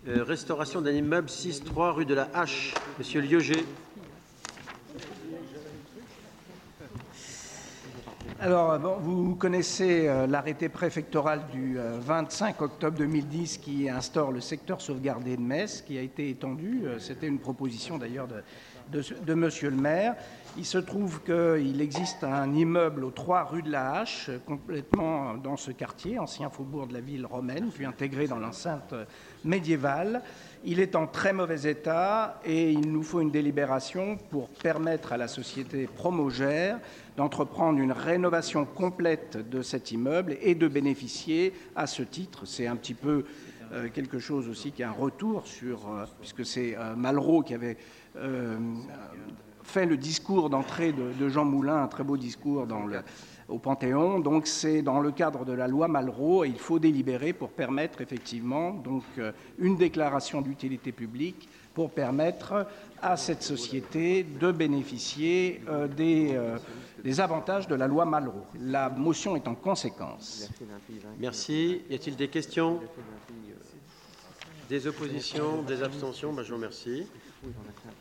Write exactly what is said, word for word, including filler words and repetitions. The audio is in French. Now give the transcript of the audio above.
Euh, restauration d'un immeuble six trois rue de la Hache. Monsieur Lieuget. Alors, bon, vous connaissez euh, l'arrêté préfectoral du euh, vingt-cinq octobre deux mille dix qui instaure le secteur sauvegardé de Metz, qui a été étendu. Euh, C'était une proposition d'ailleurs de, de, de Monsieur le maire. Il se trouve qu'il existe un immeuble aux trois rue de la Hache, complètement dans ce quartier, ancien faubourg de la ville romaine, puis intégré dans l'enceinte médiévale. Il est en très mauvais état et il nous faut une délibération pour permettre à la société Promogère d'entreprendre une rénovation complète de cet immeuble et de bénéficier à ce titre. C'est un petit peu euh, quelque chose aussi qui a un retour sur, euh, puisque c'est euh, Malraux qui avait euh, fait le discours d'entrée de, de Jean Moulin, un très beau discours dans le, au Panthéon. Donc c'est dans le cadre de la loi Malraux et il faut délibérer pour permettre effectivement donc, euh, une déclaration d'utilité publique pour permettre à cette société de bénéficier euh, des, euh, des avantages de la loi Malraux. La motion est en conséquence. Merci. Y a-t-il des questions? Des oppositions? Des abstentions? Ben, je vous remercie.